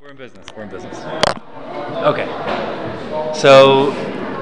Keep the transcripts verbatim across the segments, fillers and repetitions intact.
We're in business. We're in business. Okay. So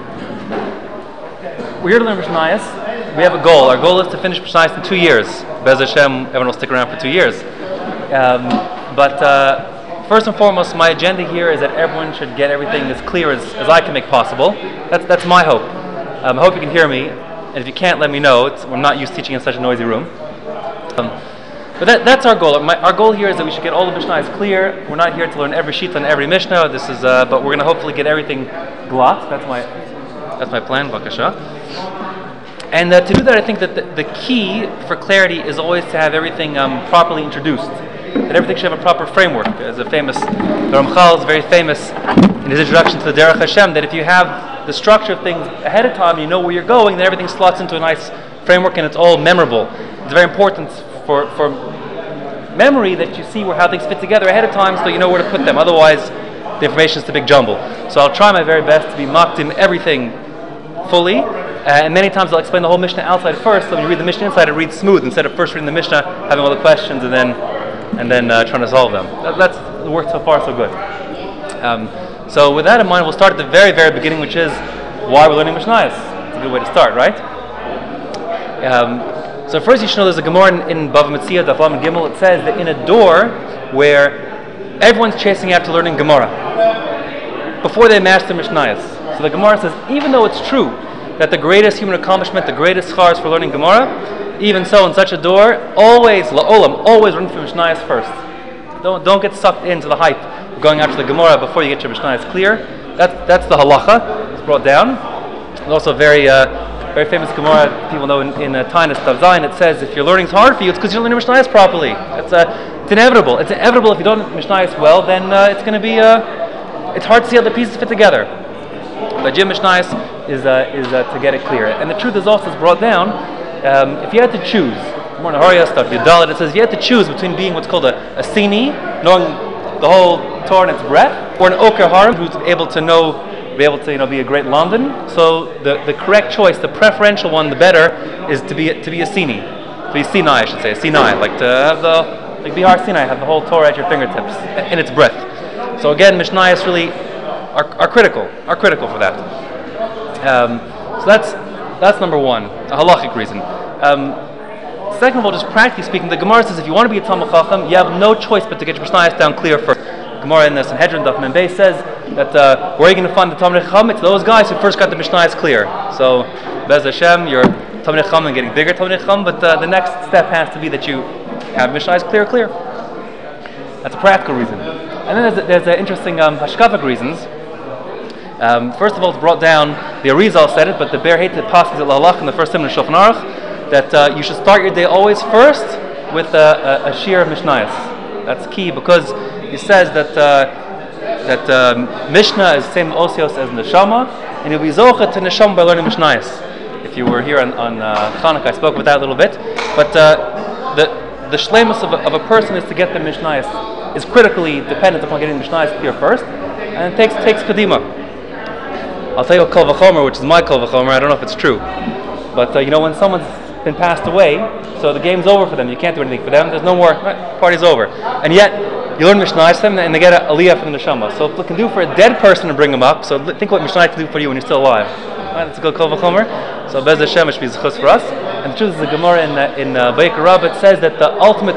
we're here to learn Mishnayos. We have a goal. Our goal is to finish Mishnayos in two years. Bez Hashem, everyone will stick around for two years. Um, but uh, first and foremost, my agenda here is that everyone should get everything as clear as, as I can make possible. That's that's my hope. Um, I hope you can hear me. And if you can't, let me know. It's, we're not used to teaching in such a noisy room. Um, But that, that's our goal. My, our goal here is that we should get all the Mishnayos clear. We're not here to learn every sheet on every Mishnah. This is, uh, but we're going to hopefully get everything glot. That's my, that's my plan. Bakasha. And uh, to do that, I think that the, the key for clarity is always to have everything um, properly introduced. That everything should have a proper framework. As a famous, the Ramchal is very famous in his introduction to the Derech Hashem. That if you have the structure of things ahead of time, you know where you're going, then everything slots into a nice framework and it's all memorable. It's very important for for memory that you see where how things fit together ahead of time, so you know where to put them. Otherwise, the information is a big jumble. So I'll try my very best to be mocked in everything fully, uh, and many times I'll explain the whole Mishnah outside first. So when you read the Mishnah inside, it reads smooth instead of first reading the Mishnah, having all the questions, and then and then uh, trying to solve them. That, that's worked so far so good. Um, so with that in mind, we'll start at the very very beginning, which is why we're learning Mishnayos. It's a good way to start, right? Um, So first you should know there's a Gemara in, in Bava Metzia, Daf Lamed Gimel. It says that in a door where everyone's chasing after learning Gemara before they master Mishnayos. So the Gemara says, even though it's true that the greatest human accomplishment, the greatest schar is for learning Gemara, even so in such a door, always, la'olam, always learn through Mishnayos first. Don't don't get sucked into the hype of going after the Gemara before you get your Mishnayos clear. That's, that's the halacha. It's brought down. It's also very... Uh, Very famous Gemara, people know in, in uh, Tainus Tav Zayin, it says if your learning's hard for you, it's because you don't learn Mishnayos properly. It's, uh, it's inevitable. It's inevitable if you don't learn Mishnayos well, then uh, it's going to be, uh, it's hard to see how the pieces fit together. But Jim Mishnayos is, uh, is uh, to get it clear. And the truth is also is brought down, um, if you had to choose, more in Hariya stuff, Yudalit, it says if you had to choose between being what's called a, a Sini, knowing the whole Torah and its breadth, or an Oker Harim, who's able to know be able to, you know, be a great London. So the, the correct choice, the preferential one, the better, is to be to be a Sini, to be Sinai, I should say, a Sinai, like to have the like Bihar Sinai, have the whole Torah at your fingertips in its breadth. So again, Mishnayos really are, are critical, are critical for that. Um, so that's that's number one, a halachic reason. Um, second of all, just practically speaking, the Gemara says if you want to be a Talmid Chacham, you have no choice but to get your Mishnayos down clear first. Gemara in the Sanhedrin Daf Mem Beis says that uh, where are you going to find the Talmid Chacham? It's those guys who first got the Mishnayos clear. So Bez Hashem, you're Talmid Chacham and getting bigger Talmid Chacham, but uh, the next step has to be that you have Mishnayos clear, clear. That's a practical reason. And then there's, there's uh, interesting um, hashkafic reasons. Um, first of all, it's brought down, the Arizal said it, but the Ber Heita passes at Lahalach in the first Simon of Shulchan Aruch, that uh, you should start your day always first with uh, a, a shir of Mishnayos. That's key because he says that uh, that um, Mishnah is the same osios as Neshama, and you'll be zocha to Neshama by learning Mishnayos. If you were here on, on uh, Chanukah, I spoke about that a little bit. But uh, the the shleimus of a, of a person is to get the Mishnayos is critically dependent upon getting the Mishnayos clear first, and it takes takes kadima. I'll tell you a kol v'chomer, which is my kol v'chomer. I don't know if it's true, but uh, you know when someone's been passed away, so the game's over for them. You can't do anything for them. There's no more. Right, party's over, and yet you learn Mishnayos them and they get a aliyah from the neshama. So if it can do for a dead person to bring them up, so think what Mishnayos can do for you when you're still alive. Right, that's a good kol v'chomer. So Bez Hashem, it should be zechus for us. And the truth is, the Gemara in uh, in uh, Vayikra Rabbah, it says that the ultimate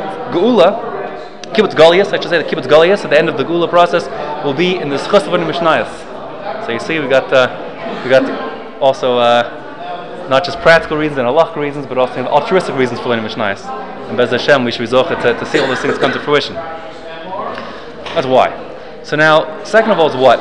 geula, kibbutz galiyas, I should say the kibbutz galiyas at the end of the geula process will be in the zechus of learning Mishnayos. So you see, we got uh, we got also uh, not just practical reasons and halachic reasons, but also altruistic reasons for learning Mishnayos. And Bez Hashem, we should be zocha to, to see all those things come to fruition. That's why. So now, second of all is what?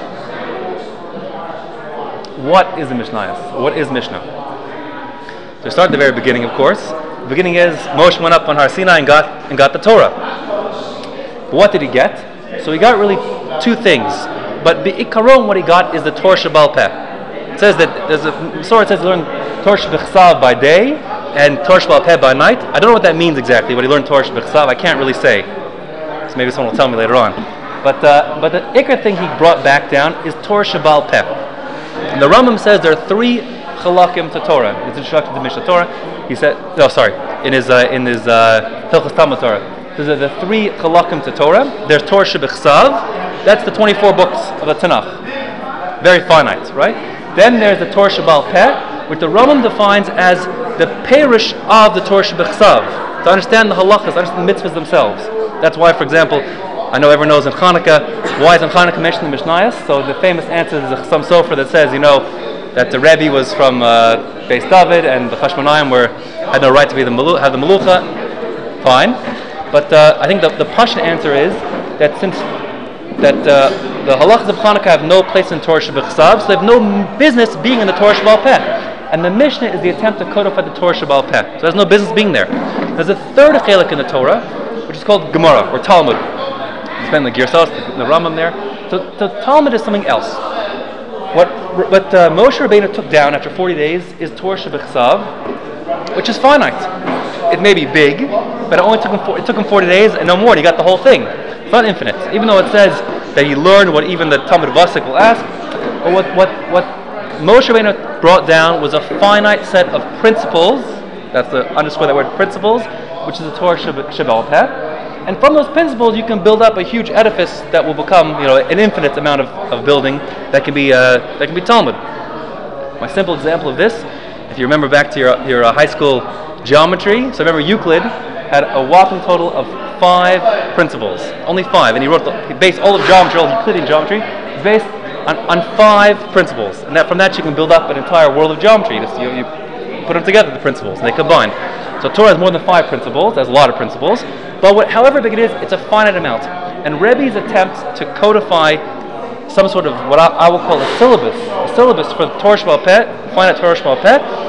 What is the Mishnayos? What is Mishnah? So we start at the very beginning, of course. The beginning is Moshe went up on Har Sinai and got and got the Torah. But what did he get? So he got really two things. But Be'ikaron, what he got is the Torah Shebal Peh. It says that there's a story. It says he learned Torah Shebechsav by day and Torah Shebal Peh by night. I don't know what that means exactly. But he learned Torah Shebechsav. I can't really say. So maybe someone will tell me later on. But uh, but the ikar thing he brought back down is Torah Shebal Peh. And the Rambam says there are three chalakim to Torah. It's introduction to Mishnah Torah. He said, no, sorry, in his uh, in his uh, Hilchos Talmud Torah. There's uh, the three chalakim to Torah. There's Torah Shebechsav, that's the twenty-four books of the Tanakh. Very finite, right? Then there's the Torah Sheba'al Peh, which the Rambam defines as the parish of the Torah Shebechsav. To understand the halachas, understand the mitzvahs themselves. That's why, for example, I know everyone knows in Hanukkah, why is in Hanukkah mentioned in the Mishnayos? So the famous answer is the Chassam Sofer that says, you know, that the Rebbe was from uh, Beis David and the Chashmonaim were had no right to be the malu- have the Melucha. Fine. But uh, I think the, the Pashut answer is that since that uh, the halachas of Hanukkah have no place in Torah Shebechsav, so they have no m- business being in the Torah Sheba'al Peh. And the Mishnah is the attempt to codify the Torah Sheba'al Peh. So there's no business being there. There's a third chelik in the Torah, which is called Gemara or Talmud. You spend the Girsos, the, the Rambam there. So, so Talmud is something else. What what uh, Moshe Rabbeinu took down after forty days is Torah Shebechsav, which is finite. It may be big, but it only took him, it took him forty days and no more. He got the whole thing. It's not infinite, even though it says that he learned what even the Talmud Vasek will ask. But what what what Moshe Rabbeinu brought down was a finite set of principles. That's the underscore that word principles, which is the Torah Sheba'al Peh. And from those principles, you can build up a huge edifice that will become, you know, an infinite amount of, of building that can be uh, that can be Talmud. My simple example of this, if you remember back to your your uh, high school geometry. So remember, Euclid had a whopping total of five principles, only five, and he wrote the, he based all of geometry, all of Euclidean geometry, is based on, on five principles, and that from that you can build up an entire world of geometry. You, just, you, you put them together, the principles, and they combine. So Torah has more than five principles. There's a lot of principles, but what, however big it is, it's a finite amount. And Rebbe's attempt to codify some sort of what I, I will call a syllabus, a syllabus for the Torah Sheba'al Peh, finite Torah Sheba'al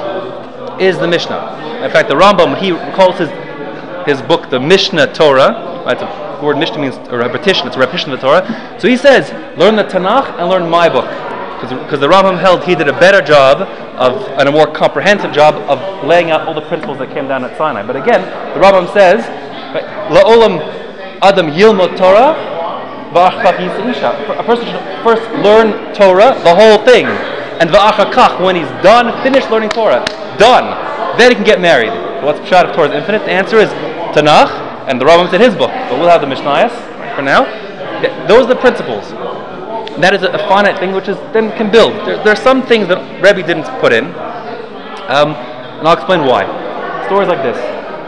Peh, is the Mishnah. In fact, the Rambam, he calls his his book the Mishnah Torah. Right? The word Mishnah means a repetition. It's a repetition of the Torah. So he says, learn the Tanakh and learn my book, because the Rambam held he did a better job of and a more comprehensive job of laying out all the principles that came down at Sinai. But again, the Rambam says, La'olam Adam Yilmod Torah, Va'achkach Yisa Isha. A person should first learn Torah, the whole thing, and Va'achkach, when he's done, finished learning Torah, done, then he can get married. So what's Pshat if Torah is infinite? The answer is Tanakh, and the Rambam's in his book, but we'll have the Mishnayos for now. Those are the principles. And that is a finite thing which is then can build. There, there are some things that Rebbe didn't put in, um, and I'll explain why. Stories like this.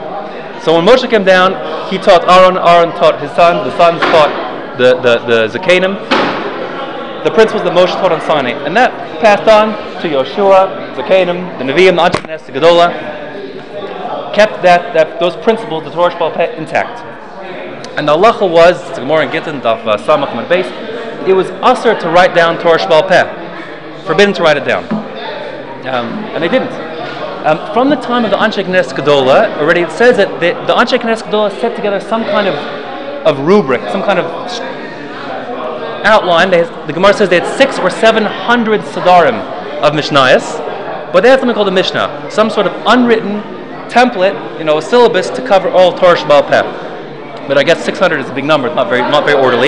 So when Moshe came down, he taught Aaron, Aaron taught his sons, the sons taught the, the, the Zakanim, the principles that Moshe taught on Sinai. And that passed on to Yoshua, Zakanim, the Nevi'im, the Anshe Knesset Gedolah, kept that, that those principles, the Torah Sheba'al Peh, intact. And the halacha was, the Gemara in Gittin, Daf uh, Samach Amud Beis, it was usher to write down Torah Sheba'al Peh, forbidden to write it down. Um, and they didn't. Um, from the time of the Anshe Knesset Gedolah, already it says that the, the Anshe Knesset Gedolah set together some kind of, of rubric, some kind of outline. They, the Gemara says they had six or seven hundred Sadarim of Mishnayos, but they had something called a Mishnah, some sort of unwritten template, you know, a syllabus to cover all Torah Sheba'al Peh. But I guess six hundred is a big number, it's not very, not very orderly.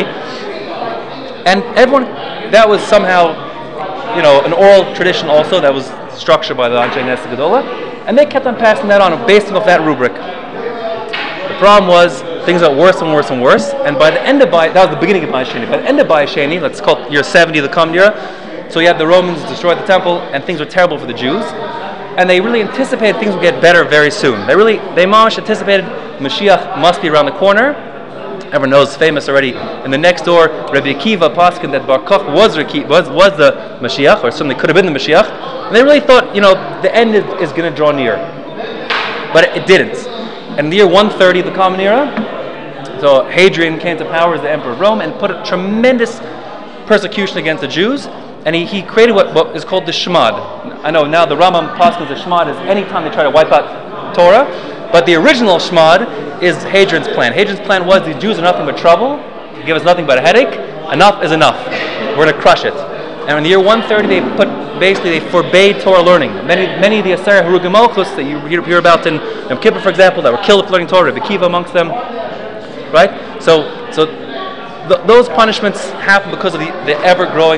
And everyone, that was somehow, you know, an oral tradition also that was structured by the Anshe Knesset Gedolah, and they kept on passing that on, basing off that rubric. The problem was things got worse and worse and worse, and by the end of Bayis, that was the beginning of Bayis Sheni. By the end of Bayis Sheni, let's call it year seventy, the common era. So you had the Romans destroy the temple, and things were terrible for the Jews, and they really anticipated things would get better very soon. They really, they mamish anticipated Mashiach must be around the corner. Everyone knows, famous already. In the next door, Rabbi Akiva Paskin that Bar Koch was was was the Mashiach, or certainly could have been the Mashiach. And they really thought, you know, the end is, is going to draw near, but it, it didn't. And in the year one thirty of the Common Era, so Hadrian came to power as the Emperor of Rome and put a tremendous persecution against the Jews. And he, he created what, what is called the Shmad. I know now the Rambam Paskins the Shmad is anytime they try to wipe out Torah, but the original Shmad is Hadrian's plan. Hadrian's plan was these Jews are nothing but trouble, give us nothing but a headache, enough is enough. We're going to crush it. And in the year one thirty they put, basically they forbade Torah learning. Many many of the Aseret Harugim Malchus that you hear, hear about in Yom Kippur, for example, that were killed for learning Torah, Rabbi Akiva amongst them. Right? So so th- those punishments happen because of the, the ever-growing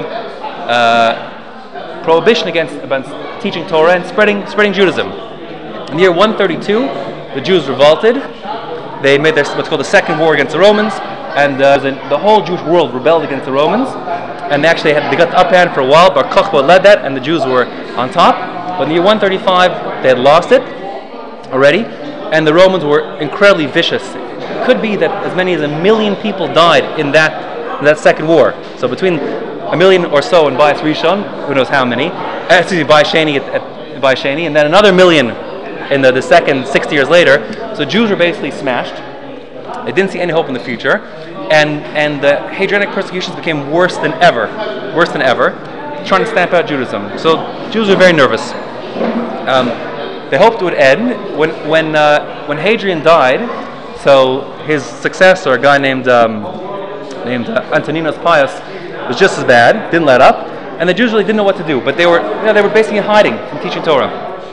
uh, prohibition against, against teaching Torah and spreading spreading Judaism. In the year one thirty-two, the Jews revolted. They made their what's called the Second War against the Romans, and uh, the whole Jewish world rebelled against the Romans, and they actually had, they got the upper hand for a while. Bar Kokhba led that, and the Jews were on top. But in the year one thirty-five, they had lost it already, and the Romans were incredibly vicious. It could be that as many as a million people died in that in that second war. So between a million or so in Bayis Rishon, who knows how many, uh, excuse me, Bayis Sheni at, at Bayis Sheni, and then another million in the, the second sixty years later. So Jews were basically smashed. They didn't see any hope in the future, and and the Hadrianic persecutions became worse than ever, worse than ever, trying to stamp out Judaism. So Jews were very nervous. Um, they hoped it would end when when uh, when Hadrian died. So his successor, a guy named um, named uh, Antoninus Pius, was just as bad. Didn't let up, and the Jews really didn't know what to do. But they were you know, they were basically hiding from teaching Torah.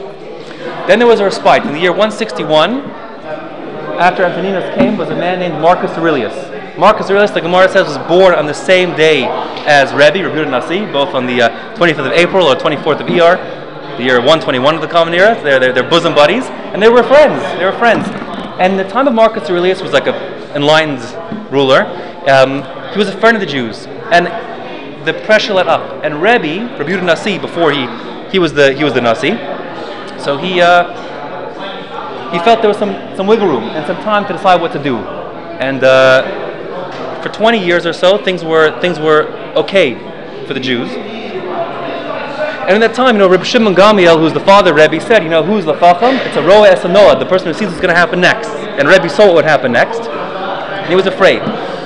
Then there was a respite in the year one sixty-one. After Antoninus came, was a man named Marcus Aurelius. Marcus Aurelius, the Gemara says, was born on the same day as Rebbe, Rabbi Yehuda Nasi, both on the uh, twenty-fifth of April or twenty-fourth of Iyar, the year one twenty-one of the Common Era. They're, they're, they're bosom buddies, and they were friends. They were friends. And the time of Marcus Aurelius was like an enlightened ruler. Um, he was a friend of the Jews, and the pressure let up. And Rebbe, Rabbi Yehuda Nasi, before he he was the he was the Nasi, so he. Uh, He felt there was some, some wiggle room and some time to decide what to do, and uh, for twenty years or so, things were things were okay for the Jews. And at that time, you know, Reb Shimon Gamliel, who's the father of Rebbe, said, you know, who's the Chacham? It's a Roeh Es Noah, the person who sees what's going to happen next. And Rebbe saw what would happen next, and he was afraid.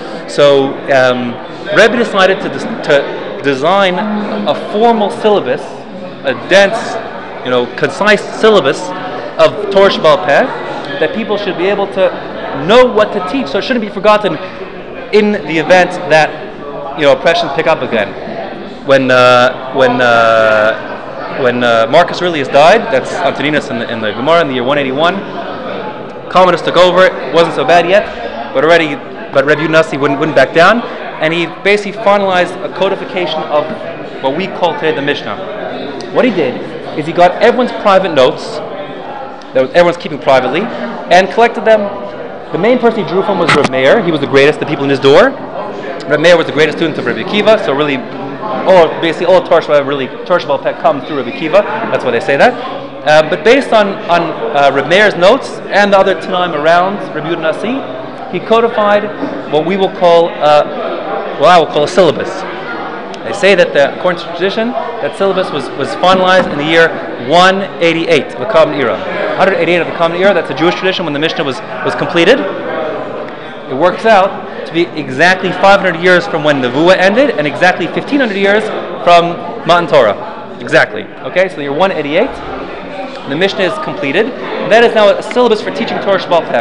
So um, Rebbe decided to des- to design a formal syllabus, a dense, you know, concise syllabus of Torah Sheba'al Peh, that people should be able to know what to teach, so it shouldn't be forgotten in the event that, you know, oppressions pick up again. When uh, when uh, when uh, Marcus Aurelius died, that's Antoninus in the, in the Gemara in the year one eighty-one. Commodus took over. It wasn't so bad yet, but already, but Rebbe Yehuda Nasi wouldn't wouldn't back down, and he basically finalized a codification of what we call today the Mishnah. What he did is he got everyone's private notes that everyone's keeping privately, and collected them. The main person he drew from was Reb Meir. He was the greatest, the people in his door. Reb Meir was the greatest student of Rabbi Akiva, so really, all basically all Torah Sheba'al really Torah Sheba'al Peh comes through Rabbi Akiva. That's why they say that. Uh, but based on on uh, Reb Meir's notes and the other Tanaim around Rabbi Yehuda Nasi, he codified what we will call, uh, what I will call a syllabus. They say that, the, according to tradition, that syllabus was, was finalized in the year one eighty-eight of the Common Era. one eighty-eight of the Common Era, that's a Jewish tradition when the Mishnah was, was completed. It works out to be exactly five hundred years from when the Nevuah ended, and exactly fifteen hundred years from Matan Torah. Exactly. Okay, so the year one eighty-eight, the Mishnah is completed, and that is now a syllabus for teaching Torah Sheba'al Peh.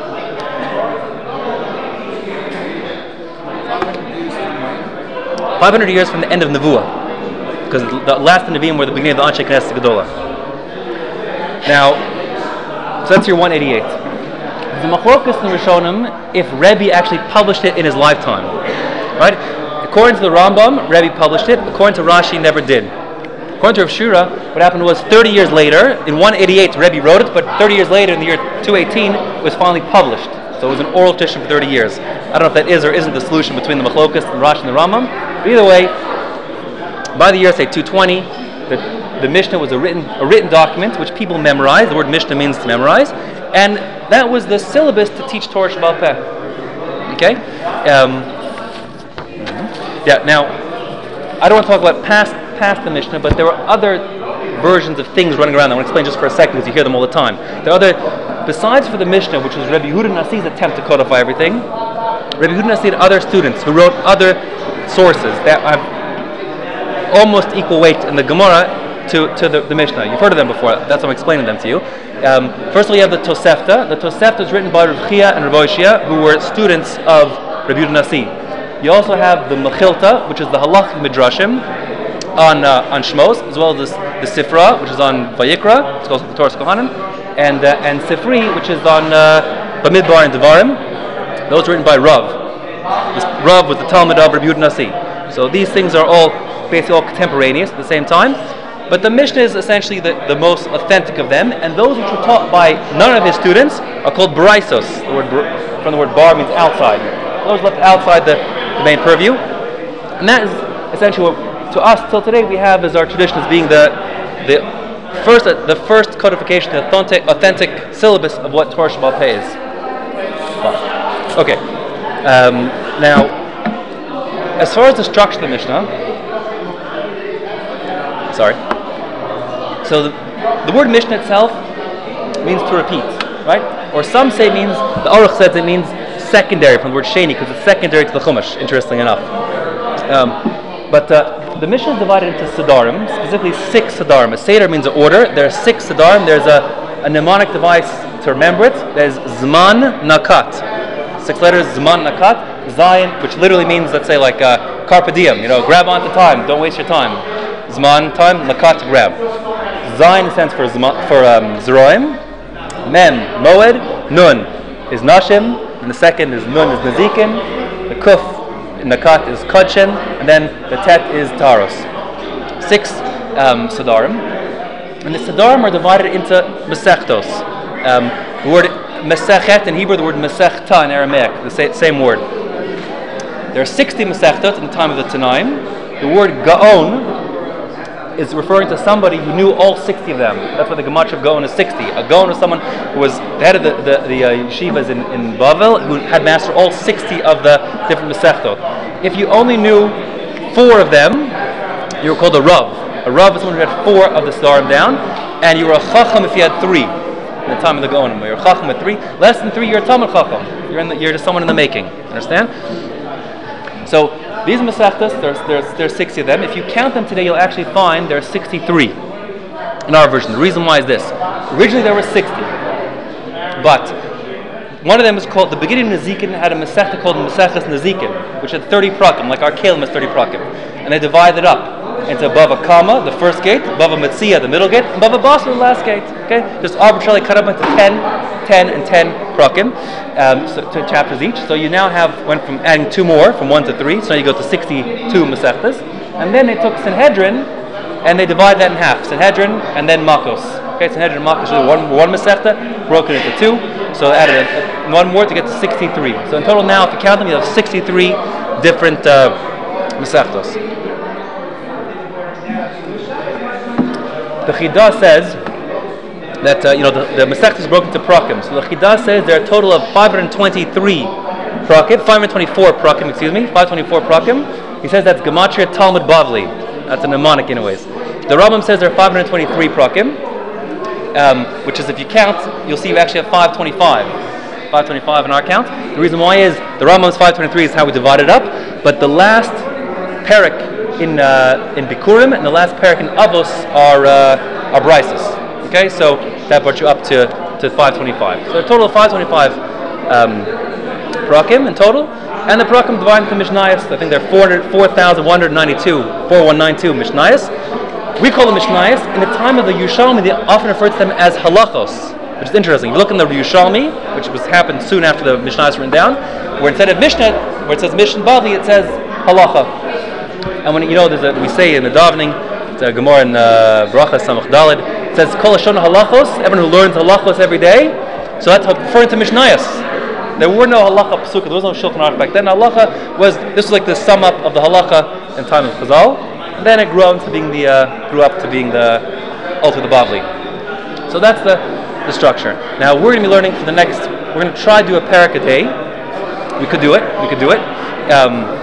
five hundred years from the end of Nevuah, because the last Nevi'im were the beginning of the Anshe Knesset Gedolah. Now, so that's your one eighty-eight. The Machlokas in the Rishonim, if Rebbe actually published it in his lifetime, right? According to the Rambam, Rebbe published it. According to Rashi, never did. According to Rav Shira, what happened was thirty years later, in one eighty-eight, Rebbe wrote it, but thirty years later, in the year two eighteen, it was finally published. So it was an oral tradition for thirty years. I don't know if that is or isn't the solution between the Machlokas, the Rashi, and the Rambam. But either way, by the year, say, two twenty, the, the Mishnah was a written a written document which people memorized. The word Mishnah means to memorize. And that was the syllabus to teach Torah Sheba'al Peh. Okay? Um, yeah, now, I don't want to talk about past past the Mishnah, but there were other versions of things running around. I want to explain just for a second because you hear them all the time. There are other, besides for the Mishnah, which was Rebbe Yehuda Nasi's attempt to codify everything, Rebbe Yehuda Nasi had other students who wrote other sources that have almost equal weight in the Gemara to, to the, the Mishnah. You've heard of them before. That's why I'm explaining them to you. Um, first of all, you have the Tosefta. The Tosefta is written by Rav Chia and Rav Oshia, who were students of Rebbe Yehuda Nasi. You also have the Mechilta, which is the Halachic Midrashim on uh, on Shmos, as well as the, the Sifra, which is on Vayikra, it's called the Torah Kohanim, and uh, and Sifri, which is on uh, Bamidbar and Devarim. Those were written by Rav. This Rav was the Talmud of Rebbe Yehuda Nasi. So these things are all basically all contemporaneous at the same time. But the Mishnah is essentially the, the most authentic of them, and those which were taught by none of his students are called Baraisos. The word from the word bar means outside. those left outside the, the main purview. And that is essentially what, to us, till today, we have as our tradition as being the the first uh, the first codification, the authentic, authentic syllabus of what Torah Sheba'al Peh is. Okay. Um, now, as far as the structure of the Mishnah, sorry. So the, the word Mishnah itself means to repeat, right? Or some say it means, the Aruch says it means secondary from the word Sheni, because it's secondary to the Chumash, interestingly enough. Um, but uh, the Mishnah is divided into Siddharim, specifically six Siddharim. A Seder means an order. There are six Siddharim. There's a, a mnemonic device to remember it. There's Zman Nakat. Six letters, Zman Nakat. Zayin, which literally means, let's say, like uh, Carpe Diem, you know, grab onto time, don't waste your time. Zman, time, Nakat, grab. Zayin stands for Zman, for um, Zeroim. Mem, Moed. Nun is Nashim. And the second is Nun is Nazikin. The Kuf, Nakat is Kodshen, and then the Tet is Taros. Six um, Siddharim. And the Siddharim are divided into Masechtos. Um, the word Mesechet in Hebrew, the word Mesechta in Aramaic, the sa- same word. There are sixty Masechtot in the time of the Tanaim. The word Gaon is referring to somebody who knew all sixty of them. That's why the Gematria of Gaon is sixty. A Gaon was someone who was the head of the, the, the uh, yeshivas in, in Bavel, who had mastered all sixty of the different Masechtot. If you only knew four of them, you were called a Rav. A Rav is someone who had four of the Siddharim down, and you were a Chacham if you had three in the time of the Gaonim. You're a Chacham with three. Less than three, you're a Talmud Chacham. You're, in the, you're just someone in the making. Understand? So these Masechtas, there's, there's, there's sixty of them. If you count them today, you'll actually find there are sixty-three in our version. The reason why is this. Originally there were sixty. But one of them is called, the beginning of Nazikin had a Masechta called Maseches Nazikin, which had thirty prakim, like our Kalim has thirty prakim. And they divided up into Bava Kama, the first gate, Bava Metzia, the middle gate, and Bava Basra, the last gate. Okay? Just arbitrarily cut up into ten, ten, and ten prakim, um, so two chapters each. So you now have, went from adding two more, from one to three, so now you go to sixty-two Masechtas. And then they took Sanhedrin, and they divided that in half. Sanhedrin, and then Makos. Okay, Sanhedrin and Makos are one, one Masechta, broken into two. So they added a, a, one more to get to sixty-three. So in total now, if you count them, you have sixty-three different uh, Masechtos. The Chidah says that uh, you know the, the Masechta is broken to prakim. So the Chidah says there are a total of five hundred twenty-three prakim, five hundred twenty-four prakim, excuse me, five hundred twenty-four prakim. He says that's Gematria Talmud Bavli. That's a mnemonic, anyways. The Rambam says there are five hundred twenty-three prakim, um, which is if you count, you'll see you actually have five hundred twenty-five. five hundred twenty-five in our count. The reason why is the Rambam's five hundred twenty-three is how we divide it up, but the last parak in uh, in Bikurim and the last parak in Avos are uh, are Brises. Okay, so that brought you up to, to five hundred twenty-five. So a total of five hundred twenty-five um, prakim in total, and the prakim divided into Mishnayos. I think there are four thousand one hundred ninety-two, four thousand one hundred ninety-two Mishnayos. We call them Mishnayos. In the time of the Yerushalmi, they often refer to them as halachos, which is interesting. You look in the Yerushalmi, which was happened soon after the Mishnayos were written down, where instead of Mishnah, where it says Mishnah Bavli, it says halacha. And when you know, there's a, we say in the davening, it's a Gemara in uh, Bracha Samach Daled, it says Kol Hashon halachos, everyone who learns halachos every day. So that's referring to Mishnayos. There were no halacha psuka, there was no Shulchan Aruch back then. Halacha was, this was like the sum up of the halacha in time of Chazal. And then it grew up to being the uh, grew up to being the Alter the Bavli. So that's the, the structure. Now we're going to be learning for the next. We're going to try to do a parak a day. We could do it. We could do it. Um,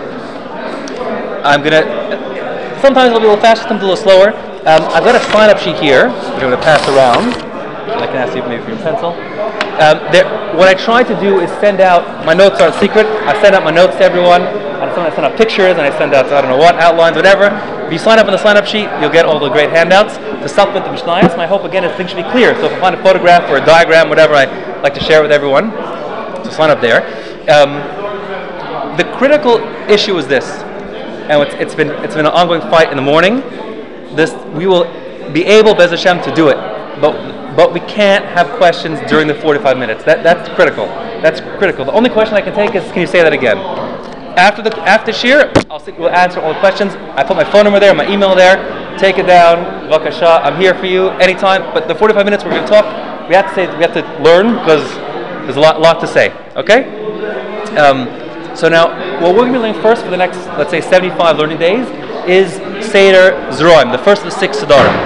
I'm going to. Sometimes it'll be a little faster, sometimes a little slower. Um, I've got a sign-up sheet here, which I'm going to pass around. I can ask you maybe for your pencil. Um, there, what I try to do is send out. My notes aren't secret. I send out my notes to everyone. I send, I send out pictures, and I send out I don't know what outlines, whatever. If you sign up on the sign-up sheet, you'll get all the great handouts to supplement the Mishnayos. My hope again is things should be clear. So if I find a photograph or a diagram, whatever, I like to share with everyone. So sign up there. Um, the critical issue is this, and it's, it's been it's been an ongoing fight in the morning. This we will be able, Bez Hashem, to do it, but but we can't have questions during the forty-five minutes. That that's critical. That's critical. The only question I can take is, can you say that again? After the after shir, I'll sit, we'll answer all the questions. I put my phone number there, my email there. Take it down, Vakasha. I'm here for you anytime. But the forty-five minutes we're going to talk. We have to say we have to learn because there's a lot lot to say. Okay. Um, So now, what we're going to be learning first for the next, let's say, seventy-five learning days is Seder Zroim, the first of the six Siddharim.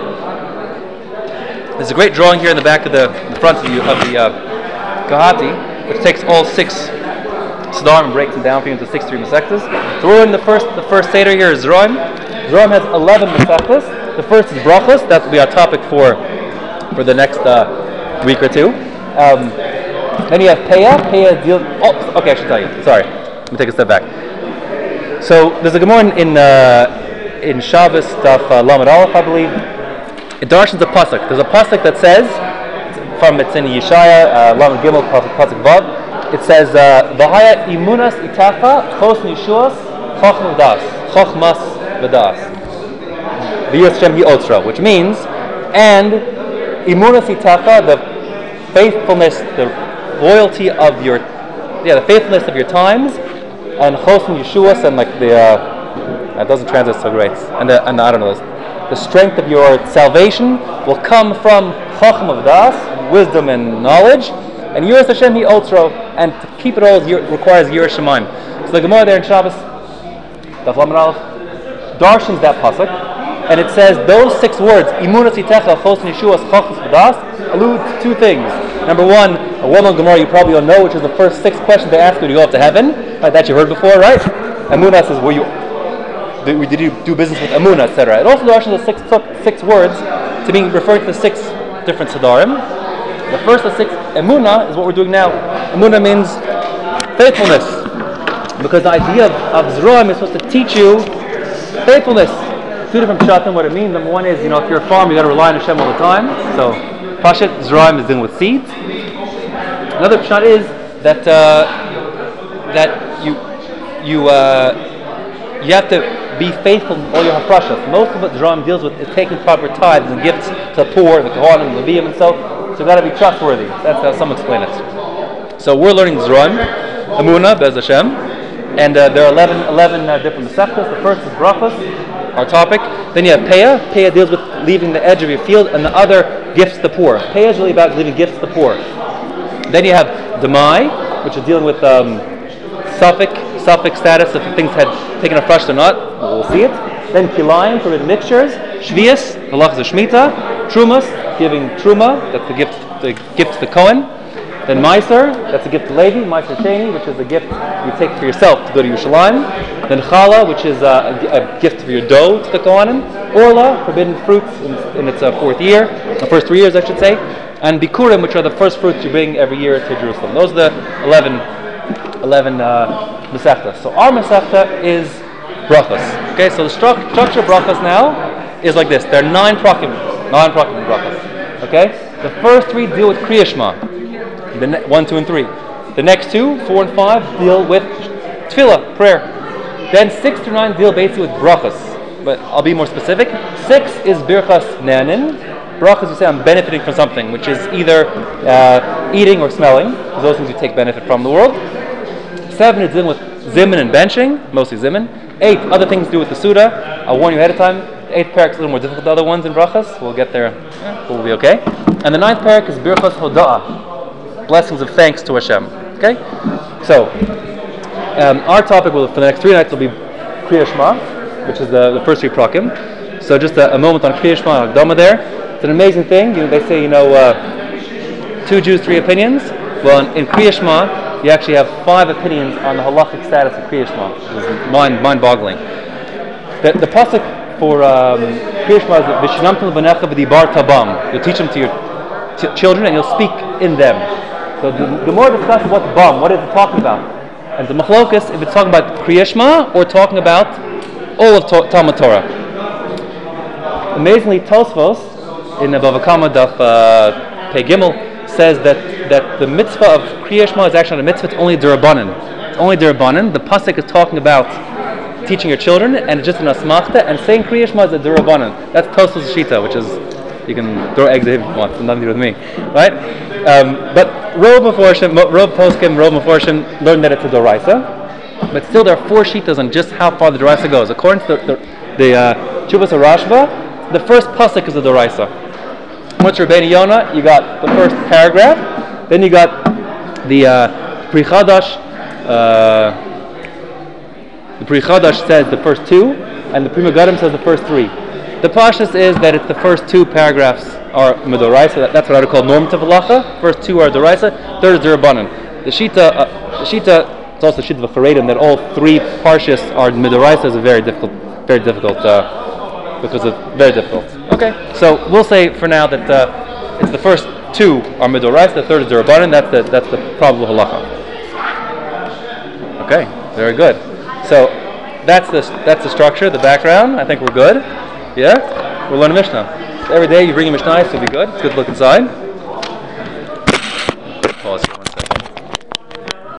There's a great drawing here in the back of the, the front of the, of the uh, Gahati, which takes all six Siddharim and breaks them down for you into six three Masechtas. So we're in the first the first Seder here is Zroim. Zroim has eleven Masechtas. The first is Brachos. That will be our topic for for the next uh, week or two. Um, then you have Peah. Peah deals. Oh, okay, I should tell you. Sorry. Let me take a step back. So there's a Gemara in in, uh, in Shabbos stuff uh, Lamed Aleph, I believe. It darshans a pasuk. There's a pasuk that says from it's in Yeshaya uh, Lamed Gimel pasuk Vav. It says V'haya imunas itacha chos nishuas chochmas v'das chochmas v'das v'yos Hashem hi otzra, which means and imunas itacha, the faithfulness, the loyalty of your yeah the faithfulness of your times, and chos nishuas, and like the uh, that doesn't translate so great, and the, and the, I don't know the strength of your salvation will come from chochmas v'das, wisdom and knowledge. And Yiras Hashem hi otzro, and to keep it all requires Yiras Shemaim. So the Gemara there in Shabbos, Daf Lamed Aleph, darshans that pasuk, and it says those six words, Imunas Itecha, Chos Nishuas, Chochmas V'das, allude to two things. Number one, a well-known Gemara you probably don't know, which is the first six questions they ask you when you go up to heaven. Right, that you heard before, right? Emunah says, were you, did, did you do business with Emunah, et cetera. It also darshans the six, six words to being referring to the six different Siddharim. The first of six, Emunah, is what we're doing now. Emunah means faithfulness. Because the idea of, of Zroim is supposed to teach you faithfulness. Two different pshatim, what it means. Number one is, you know, if you're a farmer, you got to rely on Hashem all the time. So, Pashat, Zroim is dealing with seeds. Another pshat is that uh, that you you uh, you have to be faithful in all your hafrashas. Most of what Zroim deals with is taking proper tithes and gifts to the poor, the Kohanim, the Leviim, and so. So you've got to be trustworthy. That's how some explain it. So we're learning Zroim, Emunah, Bez Hashem, and uh, there are eleven, eleven uh, different Masechtas. The first is Brachos, our topic. Then you have Peah. Peah deals with leaving the edge of your field, and the other, gifts to the poor. Peah is really about leaving gifts to the poor. Then you have Demai, which is dealing with um, suffix, suffix status, if things had taken a fresh or not. We'll see it. Then Kilayim, for mixtures. Shvius, the halachas of Shemitah. Trumas, giving Truma, that's the gift, the gift to the Kohen. Then Meiser, that's a gift to Levi. Meiser Sheni, which is a gift you take for yourself to go to Yerushalayim. Then Chala, which is uh, a, a gift for your dough to the Kohanim. Orla, forbidden fruits in, in its uh, fourth year, the first three years I should say. And Bikurim, which are the first fruits you bring every year to Jerusalem. Those are the eleven, eleven uh, Masechta. So our Masechta is Brachos. Okay, so the stru- structure of Brachos now is like this. There are nine prakim, nine prakim in Brachos. Okay, the first three deal with Kriya Shema, the ne- one, two, and three. The next two, four and five, deal with Tefillah, prayer. Then six through nine deal basically with Brachos, but I'll be more specific. Six is Birchas Ne'anin. Brachos, you say I'm benefiting from something, which is either uh, eating or smelling, because those things you take benefit from in the world. Seven is dealing with Zimun and benching, mostly Zimun. Eight, other things to do with the Suda. I'll warn you ahead of time. The eighth parak is a little more difficult than the other ones in Brachos. We'll get there. We'll be okay. And the ninth parak is Birchas Hoda'ah, blessings of thanks to Hashem. Okay? So, um, our topic will, for the next three nights will be Kriya Shema, which is the, the first three prakim. So just a, a moment on Kriya Shema and Hakdama there. It's an amazing thing. You know, they say, you know, uh, two Jews, three opinions. Well, in, in Kriya Shema, you actually have five opinions on the halachic status of Kriya Shema, which is mind, mind-boggling. The, the pasuk for um, Kriya Shema is V'shinamtem l'banecha v'dibar tabam. You'll teach them to your t- children and you'll speak in them. So the, the more discussion what's bam, what is it talking about? And the machlokas, if it's talking about Kriya Shema or talking about all of to- Talmud Torah. Amazingly, Tosfos in the Bava Kama Daf uh, Pei Gimel says that, that the mitzvah of Kriya Shema is actually not a mitzvah, it's only Durabanan. It's only Durabanan. The pasuk is talking about teaching your children, and it's just an asmachta, and saying Kriya Shema is a Durabanan. That's Tosfos Shita, which is, you can throw eggs at him if you want, it's nothing to do with me. Right? Um, but Rov Meforshim, Rov Poskim, Rov Meforshim learned that it's a Doraisa, but still there are four shitas on just how far the Doraisa goes. According to the, the, the uh, Chuvas Rashba, the first pasuk is a Doraisa. What's Rabbeinu Yonah? You got the first paragraph, then you got the uh, Pri Chadash Uh, the Pri Chadash says the first two, and the Pri Megadim says the first three. The pashtus is that it's the first two paragraphs are Midoraisa. That, that's what I would call normative halacha. First two are Doraisa, third is Durabanan. The Shita, uh, the Shita, it's also the Shita of Charedim that all three parshas are Midoraisa is a very difficult, very difficult, uh, because it's very difficult. Okay, so we'll say for now that uh, it's the first two are Midoraisa, the third is Durabanan. That's the that's the probable halacha. Okay, very good. So that's the that's the structure, the background. I think we're good. Yeah, we're learning Mishnah. So every day you bring a Mishnah, so it'll be good. It's good to look inside.